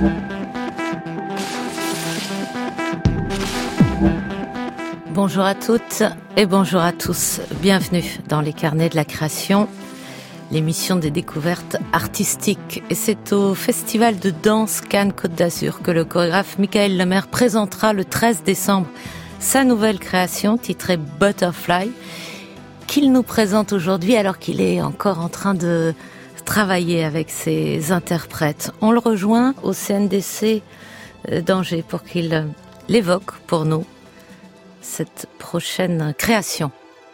Bonjour à toutes et bonjour à tous. Bienvenue dans les carnets de la création, l'émission des découvertes artistiques. Et c'est au Festival de danse Cannes Côte d'Azur que le chorégraphe Michael Lemaire présentera le 13 décembre sa nouvelle création titrée Butterfly, qu'il nous présente aujourd'hui alors qu'il est encore en train de travailler avec ses interprètes. On le rejoint au CNDC d'Angers pour qu'il l'évoque pour nous, cette prochaine création.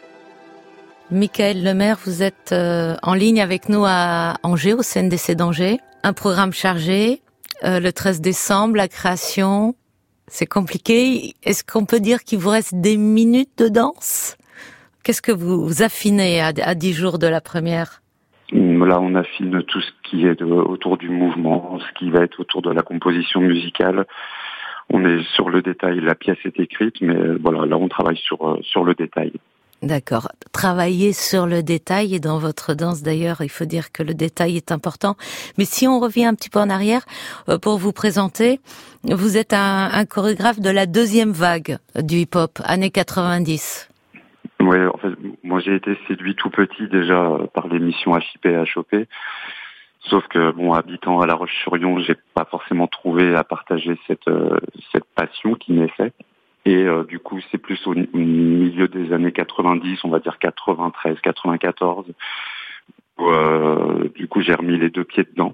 Michael Lemaire, vous êtes en ligne avec nous à Angers, au CNDC d'Angers. Un programme chargé, le 13 décembre, la création, c'est compliqué. Est-ce qu'on peut dire qu'il vous reste des minutes de danse ? Qu'est-ce que vous affinez à 10 jours de la première ? Là, on affine tout ce qui est autour du mouvement, ce qui va être autour de la composition musicale. On est sur le détail, la pièce est écrite, mais voilà, là on travaille sur le détail. D'accord. Travailler sur le détail, et dans votre danse d'ailleurs, il faut dire que le détail est important. Mais si on revient un petit peu en arrière, pour vous présenter, vous êtes un chorégraphe de la deuxième vague du hip-hop, années 90. Oui, en fait, moi j'ai été séduit tout petit déjà par l'émission HIP et HOP. Sauf que, habitant à La Roche-sur-Yon, j'ai pas forcément trouvé à partager cette passion qui naissait. Et du coup, c'est plus au milieu des années 90, on va dire 93, 94, où du coup j'ai remis les deux pieds dedans.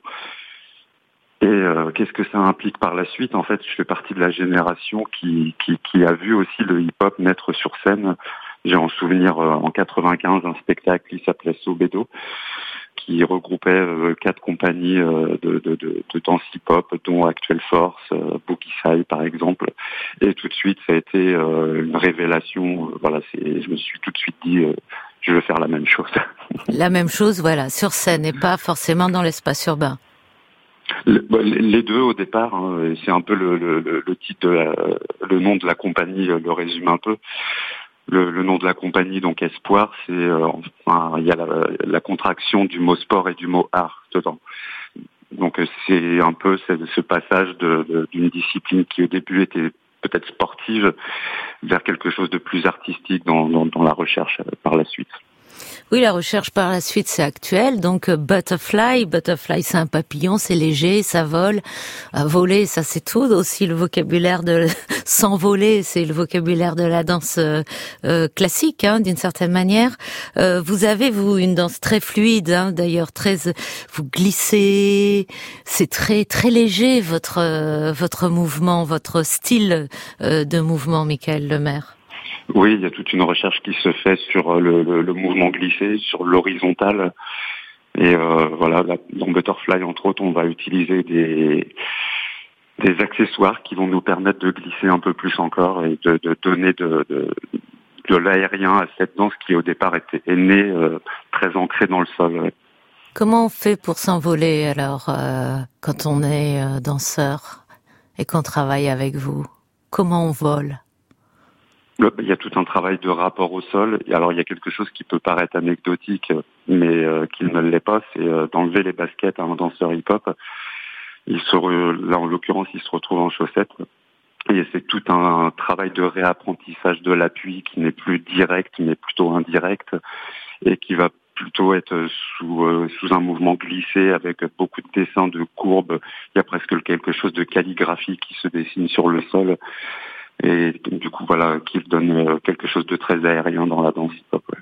Et qu'est-ce que ça implique par la suite ? En fait, je fais partie de la génération qui a vu aussi le hip-hop naître sur scène. J'ai en souvenir en 95 un spectacle qui s'appelait Sobedo, qui regroupait 4 compagnies de danse hip-hop, dont Actual Force, Boogie Sai par exemple. Et tout de suite, ça a été une révélation. Je me suis tout de suite dit, je veux faire la même chose. La même chose, voilà, sur scène et pas forcément dans l'espace urbain. Les deux au départ, hein, c'est un peu le titre, le nom de la compagnie le résume un peu. Le nom de la compagnie, donc Espoir, c'est il y a la contraction du mot sport et du mot art dedans. Donc c'est un peu ce passage d'une discipline qui au début était peut-être sportive vers quelque chose de plus artistique dans la recherche par la suite. Oui, la recherche par la suite, c'est actuel. Donc, Butterfly, c'est un papillon, c'est léger, ça vole. Voler, ça c'est tout. Aussi, le vocabulaire de s'envoler, c'est le vocabulaire de la danse classique, d'une certaine manière. Vous avez, vous, une danse très fluide, d'ailleurs, vous glissez. C'est très, très léger, votre mouvement, votre style de mouvement, Michael Lemaire. Oui, il y a toute une recherche qui se fait sur le mouvement glissé, sur l'horizontale. Et dans Butterfly, entre autres, on va utiliser des accessoires qui vont nous permettre de glisser un peu plus encore et de donner de l'aérien à cette danse qui, au départ, est née très ancrée dans le sol. Ouais. Comment on fait pour s'envoler, alors, quand on est danseur et qu'on travaille avec vous ? Comment on vole ? Il y a tout un travail de rapport au sol. Et alors, il y a quelque chose qui peut paraître anecdotique, mais qui ne l'est pas, c'est d'enlever les baskets à un danseur hip-hop. Là, en l'occurrence, il se retrouve en chaussettes. Et c'est tout un travail de réapprentissage de l'appui qui n'est plus direct, mais plutôt indirect, et qui va plutôt être sous un mouvement glissé avec beaucoup de dessins, de courbes. Il y a presque quelque chose de calligraphique qui se dessine sur le sol. Et du coup, qui donne quelque chose de très aérien dans la danse hip-hop. Ouais.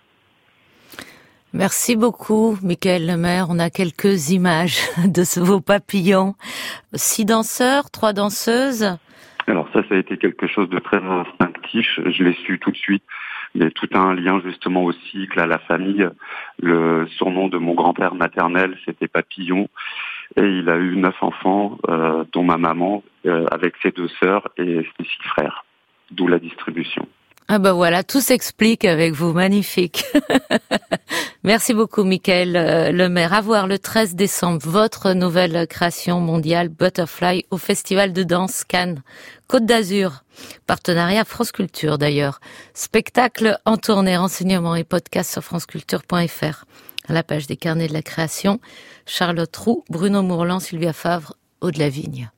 Merci beaucoup, Michael Lemaire. On a quelques images de vos papillons. 6 danseurs, 3 danseuses. Alors ça a été quelque chose de très instinctif. Je l'ai su tout de suite. Il y a tout un lien justement au cycle, à la famille. Le surnom de mon grand-père maternel, c'était Papillon. Et il a eu 9 enfants, dont ma maman, avec ses 2 sœurs et ses 6 frères. D'où la distribution. Ah ben voilà, tout s'explique avec vous, magnifique. Merci beaucoup, Michael Lemaire. À voir le 13 décembre, votre nouvelle création mondiale Butterfly au Festival de danse Cannes Côte d'Azur. Partenariat France Culture d'ailleurs. Spectacle en tournée, renseignements et podcasts sur franceculture.fr. À la page des carnets de la création, Charlotte Roux, Bruno Mourlan, Sylvia Favre, Aude Lavigne.